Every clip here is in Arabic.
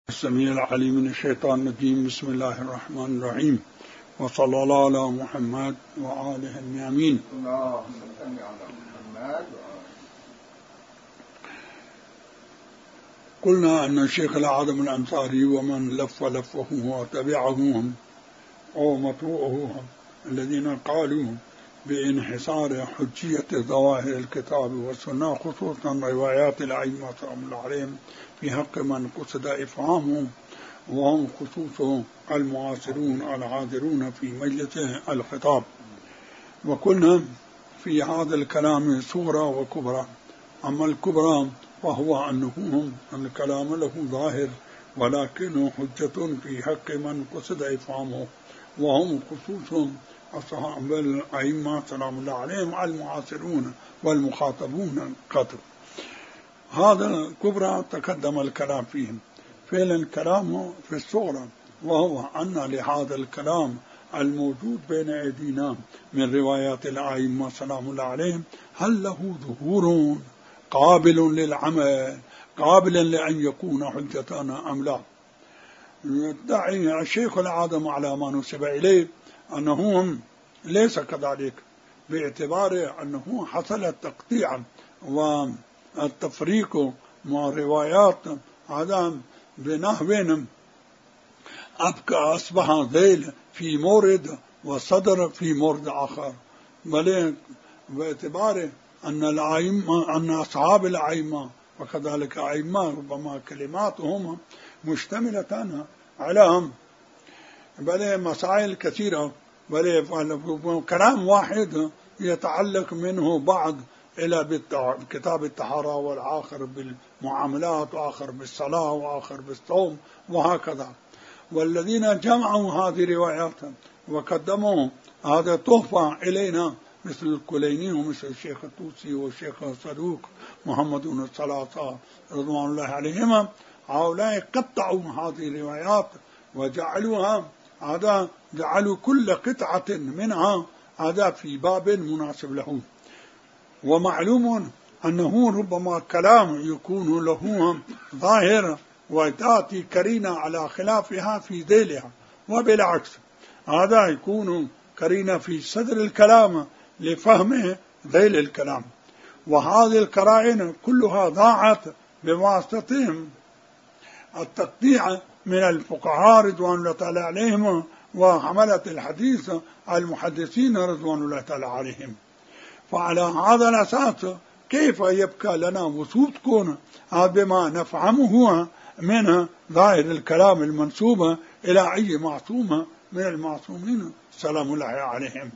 السميع العليم من الشيطان الرجيم. بسم الله الرحمن الرحيم، وصلى الله على محمد وآله اليمين. قلنا أن الشيخ الأعظم الأنصاري ومن لفه وتبعهم أو مطوعهم الذين قالوا بانحصار حجية ظواهر الكتاب والسنة، خصوصا روايات الأئمة رحمة الله عليهم، في حق من قصد إفهامهم، وهم خصوص المعاصرون الحاضرون في مجلس الخطاب. وقلنا في هذا الكلام صغرى وكبرى. أما الكبرى فهو أنه الكلام له ظاهر، ولكنه حجة في حق من قصد إفهامه، وهم خصوص أصحاب الأئمة سلام الله عليهم المعاصرون والمخاطبون قطر. هذا الكبرى تقدم الكلام فيهم. فعلا الكلام في الصغرى، وهو أن لهذا الكلام الموجود بين أيدينا من روايات الأئمة سلام الله عليهم هل له ظهور قابل للعمل، قابل لأن يكون حجتنا أم لا؟ يدعي الشيخ الأعظم على ما نسب إليه أنه ليس كذلك، باعتبار أنه حصل التقطيع والتفريق مع روايات هذا بنحو أبقى أصبح ذيل في مورد وصدر في مورد آخر، بل باعتبار أن أصحاب الأئمة وكذلك أئمة ربما كلماتهم مشتملة على بل مسائل كثيرة، بل كلام واحد يتعلق منه بعض إلى بكتاب الطهارة، والآخر بالمعاملات، وآخر بالصلاة، وآخر بالصوم، وهكذا. والذين جمعوا هذه الروايات وقدموا هذا تحفة إلينا مثل الكليني ومثل الشيخ الطوسي والشيخ الصدوق محمد بن الثلاثة رضوان الله عليهما، هؤلاء قطعوا هذه الروايات وجعلوها جعلوا كل قطعة منها هذا في باب مناسب له. ومعلوم أنه ربما كلام يكون له ظاهر وتأتي كرينة على خلافها في ذيلها، وبالعكس هذا يكون كرينة في صدر الكلام لفهم ذيل الكلام. وهذه القرائن كلها ضاعت بواسطتهم التقطيع من الفقهاء رضوان الله تعالى عليهم وحملة الحديث المحدثين رضوان الله تعالى عليهم. فعلى هذا الأساس كيف يبقى لنا وثوق كون بما نفهمه من ظاهر الكلام المنسوب إلى أي معصوم من المعصومين سلام الله عليهم؟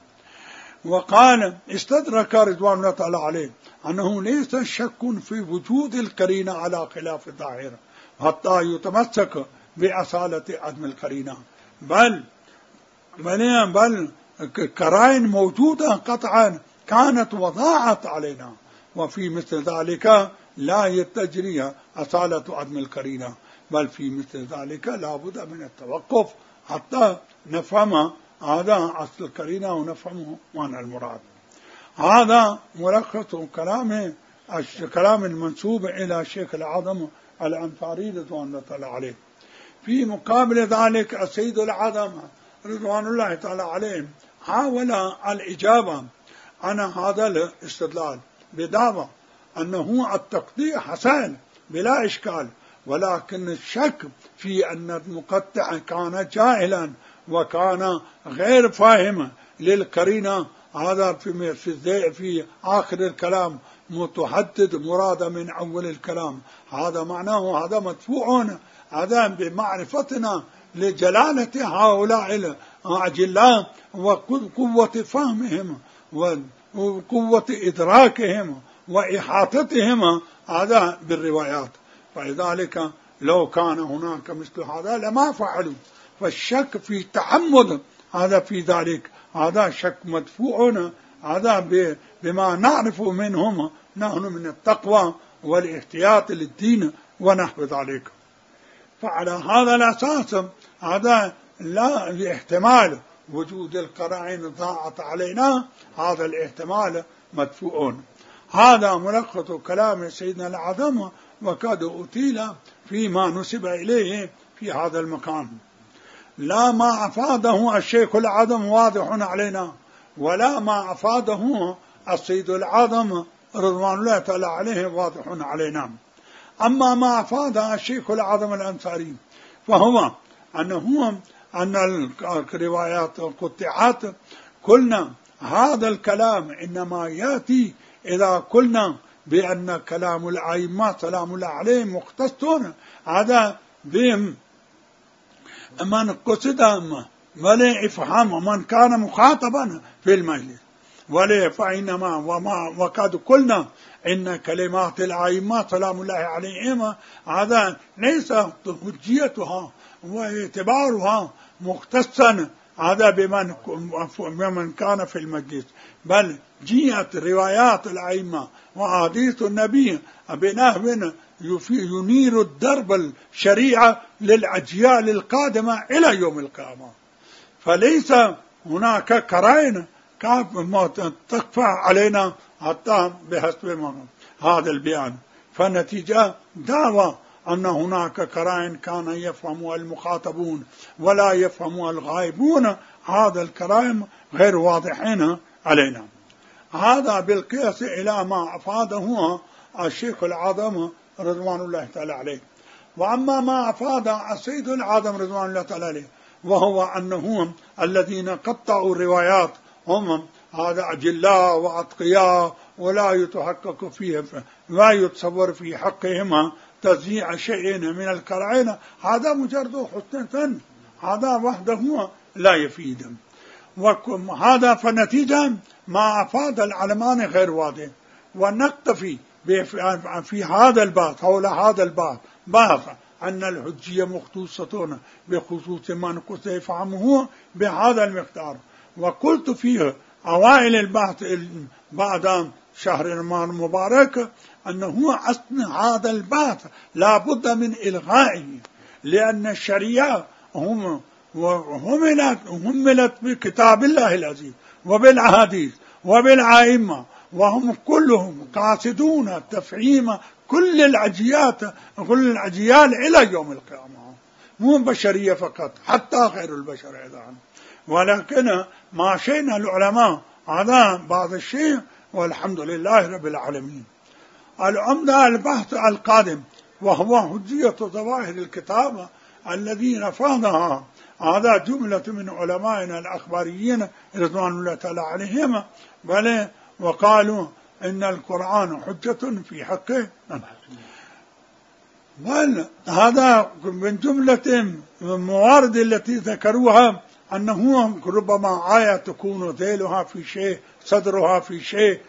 وقال استدرك رضوان الله تعالى عليه أنه ليس شك في وجود القرينة على خلاف الظاهر حتى يتمسك بأصالة عدم القرينة، بل قرائن موجودة قطعا كانت وضاعت علينا، وفي مثل ذلك لا يتجري أصالة عدم القرينة، بل في مثل ذلك لا بد من التوقف حتى نفهم هذا أصل القرينة ونفهمه معنى المراد. هذا ملخص كلام المنسوب إلى الشيخ الأعظم الأنصاري رضوان الله تعالى عليه. في مقابل ذلك السيد الأعظم رضوان الله تعالى عليه حاول الإجابة عن هذا الاستدلال بدعوى أنه التقطيع حسن بلا إشكال، ولكن الشك في أن المقطع كان جاهلا وكان غير فاهم للقرينة، هذا في آخر الكلام متحدد مراد من أول الكلام. هذا معناه هذا مدفوع هذا بمعرفتنا لجلالة هؤلاء الأجلاء وقوة فهمهم وقوة إدراكهم وإحاطتهم هذا بالروايات. فلذلك لو كان هناك مثل هذا لما فعلوا. فالشك في تعمد هذا في ذلك هذا شك مدفوع هذا بما نعرف منهم نحن من التقوى والاحتياط للدين ونحو ذلك. فعلى هذا الأساس هذا لا الاحتمال وجود القرائن ضاعت علينا، هذا الاحتمال مدفوع. هذا ملخص كلام سيدنا الأعظم وقد أطيل فيما نسب إليه في هذا المقام. لا ما أفاده الشيخ العظم واضح علينا، ولا ما أفاده السيد العظم رضوان الله تعالى عليه واضح علينا. أما ما أفاد الشيخ العظم الأنصاري فهو أن الروايات قطعت. قلنا هذا الكلام إنما يأتي إذا قلنا بأن كلام الأئمة سلام الله عليهم مختص هذا بهم من قصد ولا إفهام من كان مخاطبا في المجلس، ولا فإنما وقد قلنا إن كلمات الأئمة سلام الله عليهم هذا ليس حجيتها واعتبارها مختصا هذا بمن كان في المجلس، بل جاءت روايات الأئمة وأحاديث النبي بنحو ينير الدرب الشريعة للأجيال القادمة إلى يوم القيامة. فليس هناك قرائن تخفى علينا حتى بحسب هذا البيان. فالنتيجة دعوى أن هناك قرائن كان يفهم المخاطبون ولا يفهم الغائبون، هذا القرائن غير واضحين علينا. هذا بالقياس إلى ما أفاده الشيخ العظم رضوان الله تعالى عليه. وأما ما أفاد السيد العظم رضوان الله تعالى عليه وهو أنهم الذين قطعوا الروايات هم هذا أجلاء وأتقياء ولا يتحقق فيه لا يتصور في حقهما تضييع شيء من القرائن، هذا مجرد حسن، هذا وحده لا يفيد. وهذا فالنتيجة ما أفاد العلمان غير واضح. ونقتفي في هذا الباب حول هذا الباب أن الحجية مخصوصة بخصوص من قصد يفهمه بهذا المقدار. وقلت فيه أوائل البحث بعد شهر رمضان المبارك أنه أصل هذا البحث لا بد من إلغائه، لأن الشريعة هملت بكتاب الله العزيز وبالأحاديث وبالأئمة، وهم كلهم قاصدون تفهيم كل الأجيال إلى يوم القيامة، مو بشرية فقط، حتى غير البشر أيضا. ولكن ما شئنا العلماء هذا بعض الشيء، والحمد لله رب العالمين. العمدة البحث القادم وهو حجية ظواهر الكتاب الذين فهمها هذا جملة من علمائنا الأخباريين رضوان الله تعالى عليهم، بل وقالوا إن القرآن حجة في حقه. بل هذا من جملة الموارد التي ذكروها أنه ربما آية تكون ذيلها في شيء، صدرها في شيء،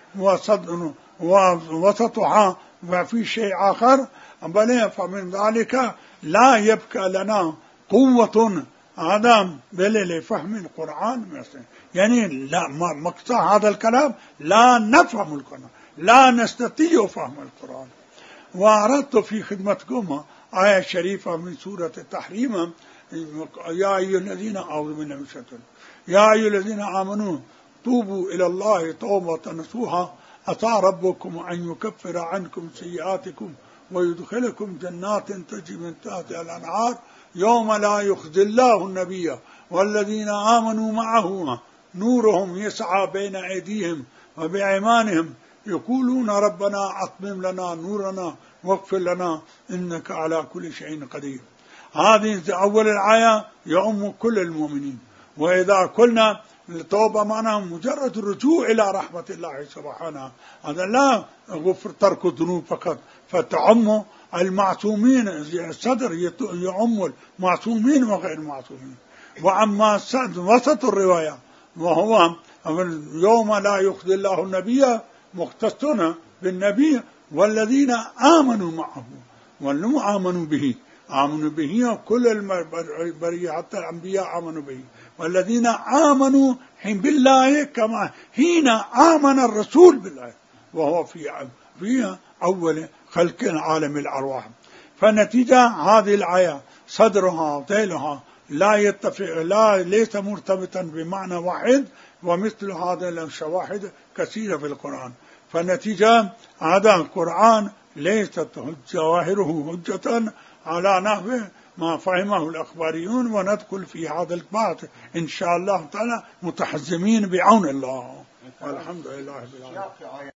ووسطها وفي شيء آخر، بل فمن ذلك لا يبقى لنا قوة هذا لفهم القرآن مثلا. يعني لا مقصد هذا الكلام لا نفهم القرآن، لا نستطيع فهم القرآن. وأردت في خدمتكم آية شريفة من سورة التحريم: يا أيها الذين يا أيها الذين آمنوا توبوا إلى الله توبة نصوحا عسى ربكم أن يكفر عنكم سيئاتكم ويدخلكم جنات تجري من تحتها الأنهار يوم لا يخزي الله النبي والذين آمنوا معه نورهم يسعى بين أيديهم وبأيمانهم يقولون ربنا أتمم لنا نورنا واغفر لنا إنك على كل شيء قدير. هذه أول الآية يعم كل المؤمنين. وإذا قلنا التوبة معناها مجرد الرجوع إلى رحمة الله سبحانه، هذا لا غفر ترك الذنوب فقط، فتعم المعصومين، الصدر يعم المعصومين وغير المعصومين. وأما وسط الرواية وهو يوم لا يخزي الله النبي مختصون بالنبي والذين آمنوا معه، والذين آمنوا به كل البرية حتى الأنبياء آمنوا به، والذين آمنوا بالله كما حين آمن الرسول بالله وهو في أول خلق عالم الأرواح. فنتيجة هذه الآية صدرها ذيلها لا يتفق، ليس مرتبطا بمعنى واحد، ومثل هذا الشواهد كثيرة في القرآن. فالنتيجة هذا القرآن ليست ظواهره حجة على نحو ما فهمه الأخباريون، وندخل في هذا البحث إن شاء الله تعالى متحزمين بعون الله، والحمد لله بالعالمين.